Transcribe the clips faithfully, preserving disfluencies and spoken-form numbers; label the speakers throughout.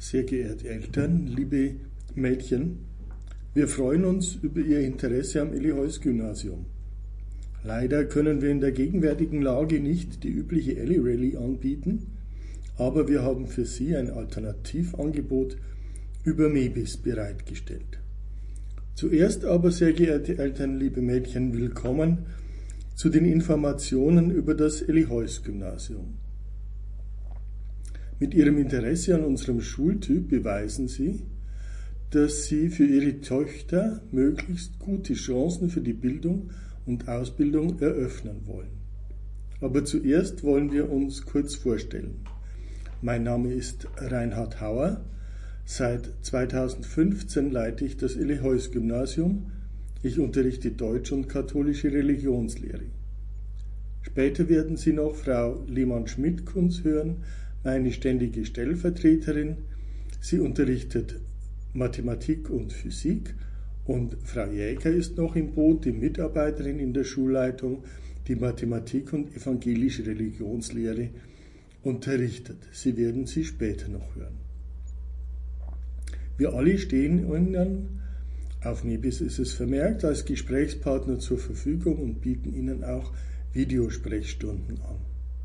Speaker 1: Sehr geehrte Eltern, liebe Mädchen, wir freuen uns über Ihr Interesse am Elly-Heuss-Gymnasium. Leider können wir in der gegenwärtigen Lage nicht die übliche Elly-Rallye anbieten, aber wir haben für Sie ein Alternativangebot über MEBIS bereitgestellt. Zuerst aber, sehr geehrte Eltern, liebe Mädchen, willkommen zu den Informationen über das Elly-Heuss-Gymnasium. Mit Ihrem Interesse an unserem Schultyp beweisen Sie, dass Sie für Ihre Töchter möglichst gute Chancen für die Bildung und Ausbildung eröffnen wollen. Aber zuerst wollen wir uns kurz vorstellen. Mein Name ist Reinhard Hauer. Seit zweitausendfünfzehn leite ich das Elly-Heuss-Gymnasium. Ich unterrichte Deutsch und katholische Religionslehre. Später werden Sie noch Frau Lehmann-Schmidt-Kunz hören, meine ständige Stellvertreterin. Sie unterrichtet Mathematik und Physik und Frau Jäger ist noch im Boot, die Mitarbeiterin in der Schulleitung, die Mathematik und evangelische Religionslehre unterrichtet. Sie werden sie später noch hören. Wir alle stehen Ihnen, auf MEBIS ist es vermerkt, als Gesprächspartner zur Verfügung und bieten Ihnen auch Videosprechstunden an.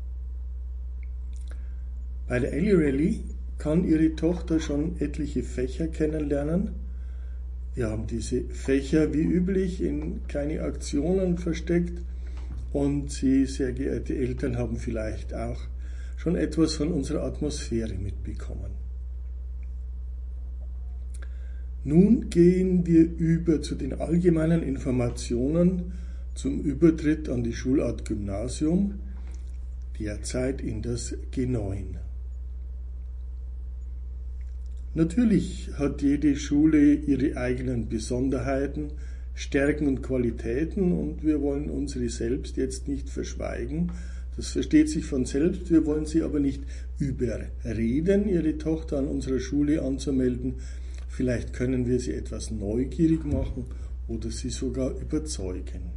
Speaker 1: Bei der Elly-Rallye kann Ihre Tochter schon etliche Fächer kennenlernen. Wir haben diese Fächer wie üblich in kleine Aktionen versteckt und Sie, sehr geehrte Eltern, haben vielleicht auch schon etwas von unserer Atmosphäre mitbekommen. Nun gehen wir über zu den allgemeinen Informationen zum Übertritt an die Schulart Gymnasium, derzeit in das G neun. Natürlich hat jede Schule ihre eigenen Besonderheiten, Stärken und Qualitäten und wir wollen unsere selbst jetzt nicht verschweigen. Das versteht sich von selbst, wir wollen sie aber nicht überreden, ihre Tochter an unserer Schule anzumelden. Vielleicht können wir sie etwas neugierig machen oder sie sogar überzeugen.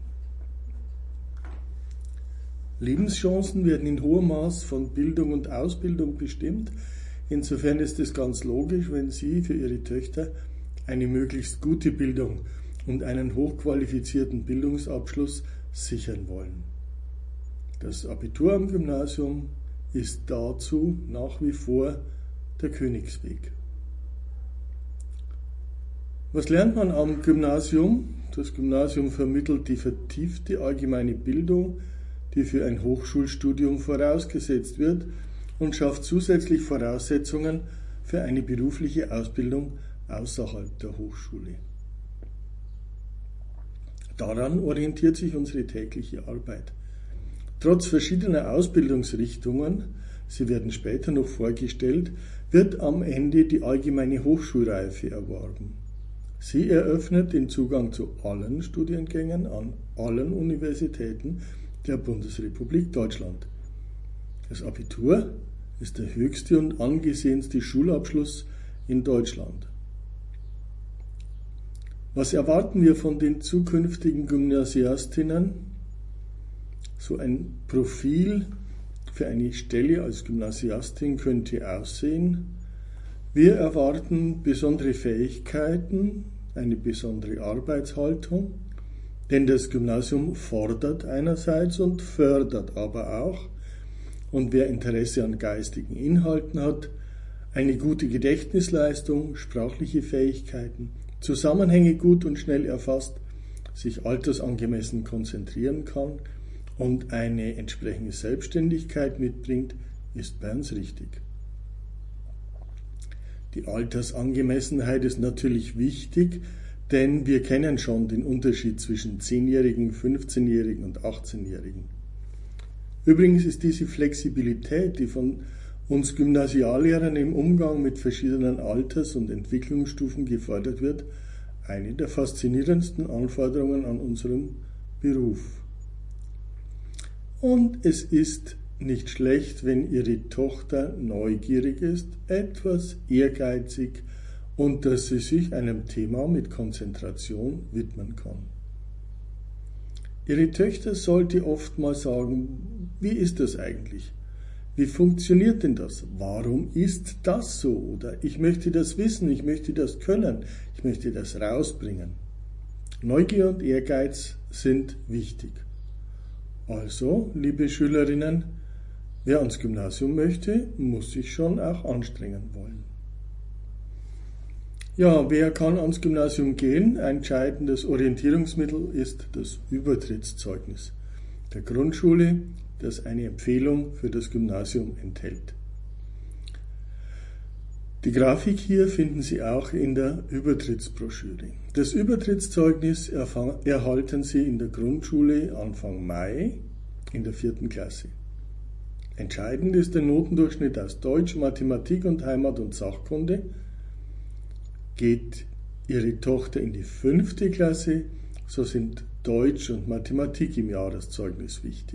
Speaker 1: Lebenschancen werden in hohem Maß von Bildung und Ausbildung bestimmt. Insofern ist es ganz logisch, wenn Sie für Ihre Töchter eine möglichst gute Bildung und einen hochqualifizierten Bildungsabschluss sichern wollen. Das Abitur am Gymnasium ist dazu nach wie vor der Königsweg. Was lernt man am Gymnasium? Das Gymnasium vermittelt die vertiefte allgemeine Bildung, die für ein Hochschulstudium vorausgesetzt wird, und schafft zusätzlich Voraussetzungen für eine berufliche Ausbildung außerhalb der Hochschule. Daran orientiert sich unsere tägliche Arbeit. Trotz verschiedener Ausbildungsrichtungen, sie werden später noch vorgestellt, wird am Ende die allgemeine Hochschulreife erworben. Sie eröffnet den Zugang zu allen Studiengängen an allen Universitäten der Bundesrepublik Deutschland. Das Abitur ist der höchste und angesehenste Schulabschluss in Deutschland. Was erwarten wir von den zukünftigen Gymnasiastinnen? So ein Profil für eine Stelle als Gymnasiastin könnte aussehen: Wir erwarten besondere Fähigkeiten, eine besondere Arbeitshaltung, denn das Gymnasium fordert einerseits und fördert aber auch. Und wer Interesse an geistigen Inhalten hat, eine gute Gedächtnisleistung, sprachliche Fähigkeiten, Zusammenhänge gut und schnell erfasst, sich altersangemessen konzentrieren kann und eine entsprechende Selbstständigkeit mitbringt, ist bei uns richtig. Die Altersangemessenheit ist natürlich wichtig, denn wir kennen schon den Unterschied zwischen zehnjährigen, fünfzehnjährigen und achtzehnjährigen. Übrigens ist diese Flexibilität, die von uns Gymnasiallehrern im Umgang mit verschiedenen Alters- und Entwicklungsstufen gefordert wird, eine der faszinierendsten Anforderungen an unserem Beruf. Und es ist nicht schlecht, wenn Ihre Tochter neugierig ist, etwas ehrgeizig und dass sie sich einem Thema mit Konzentration widmen kann. Ihre Töchter sollte oft mal sagen, wie ist das eigentlich? Wie funktioniert denn das? Warum ist das so? Oder ich möchte das wissen, ich möchte das können, ich möchte das rausbringen. Neugier und Ehrgeiz sind wichtig. Also, liebe Schülerinnen, wer ans Gymnasium möchte, muss sich schon auch anstrengen wollen. Ja, wer kann ans Gymnasium gehen? Ein entscheidendes Orientierungsmittel ist das Übertrittszeugnis der Grundschule, das eine Empfehlung für das Gymnasium enthält. Die Grafik hier finden Sie auch in der Übertrittsbroschüre. Das Übertrittszeugnis erhalten Sie in der Grundschule Anfang Mai in der vierten Klasse. Entscheidend ist der Notendurchschnitt aus Deutsch, Mathematik und Heimat- und Sachkunde. Geht Ihre Tochter in die fünfte Klasse, so sind Deutsch und Mathematik im Jahreszeugnis wichtig.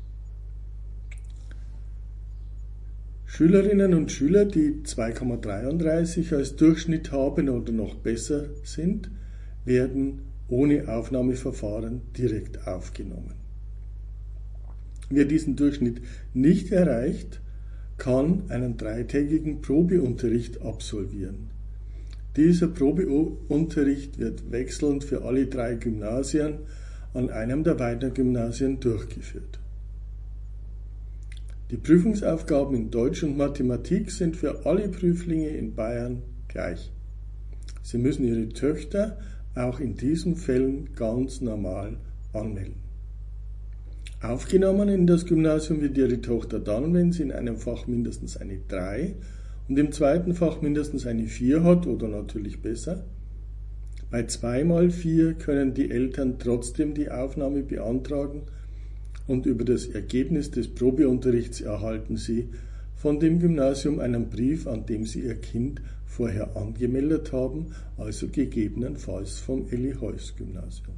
Speaker 1: Schülerinnen und Schüler, die zwei Komma dreiunddreißig als Durchschnitt haben oder noch besser sind, werden ohne Aufnahmeverfahren direkt aufgenommen. Wer diesen Durchschnitt nicht erreicht, kann einen dreitägigen Probeunterricht absolvieren. Dieser Probeunterricht wird wechselnd für alle drei Gymnasien an einem der beiden Gymnasien durchgeführt. Die Prüfungsaufgaben in Deutsch und Mathematik sind für alle Prüflinge in Bayern gleich. Sie müssen Ihre Töchter auch in diesen Fällen ganz normal anmelden. Aufgenommen in das Gymnasium wird Ihre Tochter dann, wenn sie in einem Fach mindestens eine drei und im zweiten Fach mindestens eine vier hat oder natürlich besser. Bei zwei mal vier können die Eltern trotzdem die Aufnahme beantragen und über das Ergebnis des Probeunterrichts erhalten Sie von dem Gymnasium einen Brief, an dem Sie Ihr Kind vorher angemeldet haben, also gegebenenfalls vom Elli-Heuss-Gymnasium.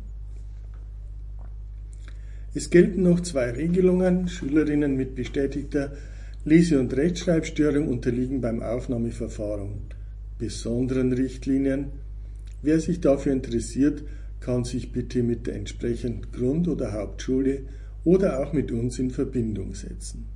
Speaker 1: Es gelten noch zwei Regelungen. Schülerinnen mit bestätigter Lese- und Rechtschreibstörung unterliegen beim Aufnahmeverfahren besonderen Richtlinien. Wer sich dafür interessiert, kann sich bitte mit der entsprechenden Grund- oder Hauptschule oder auch mit uns in Verbindung setzen.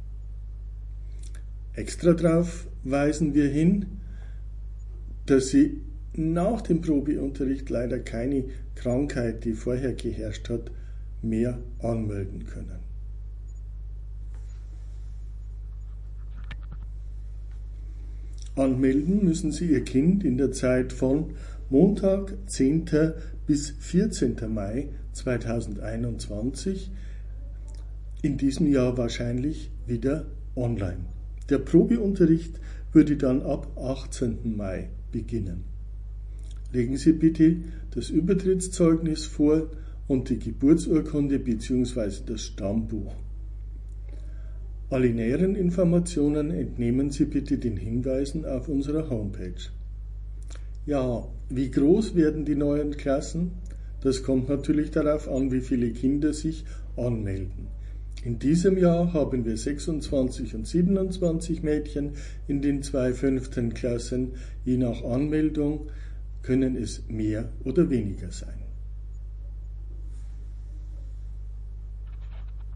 Speaker 1: Extra darauf weisen wir hin, dass Sie nach dem Probeunterricht leider keine Krankheit, die vorher geherrscht hat, mehr anmelden können. Anmelden müssen Sie Ihr Kind in der Zeit von Montag, zehnten bis vierzehnten Mai zweitausendeinundzwanzig, in diesem Jahr wahrscheinlich wieder online. Der Probeunterricht würde dann ab achtzehnten Mai beginnen. Legen Sie bitte das Übertrittszeugnis vor und die Geburtsurkunde bzw. das Stammbuch. Alle näheren Informationen entnehmen Sie bitte den Hinweisen auf unserer Homepage. Ja, wie groß werden die neuen Klassen? Das kommt natürlich darauf an, wie viele Kinder sich anmelden. In diesem Jahr haben wir sechsundzwanzig und siebenundzwanzig Mädchen in den zwei fünften Klassen. Je nach Anmeldung können es mehr oder weniger sein.